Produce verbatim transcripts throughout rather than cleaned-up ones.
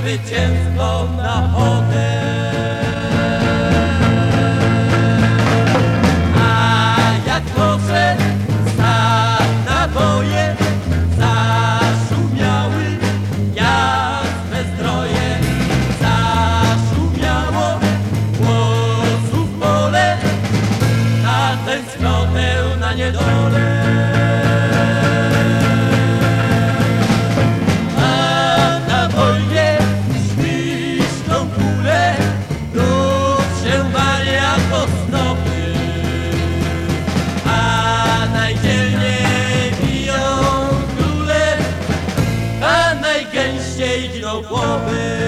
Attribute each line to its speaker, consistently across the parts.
Speaker 1: zwycięstwo na ochotę. A jak poszedł stad na boje, zaszumiały jasne zdroje, zaszumiało głosów pole, na tęsknotę, na niedolę. Najgęściej giną chłopy.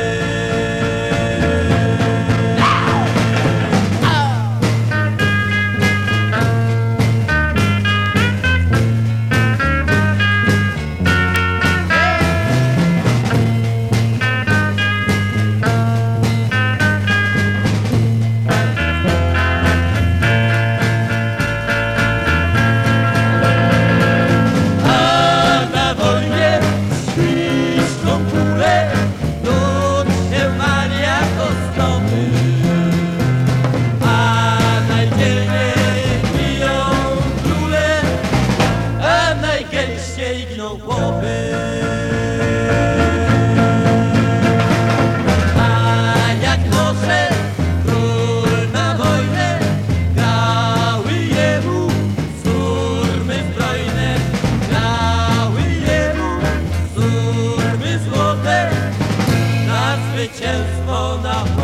Speaker 1: Najgęściej giną chłopy. A jak poszedł król na wojnę, grały jemu surmy zbrojne, grały jemu surmy złote, na zwycięstwo na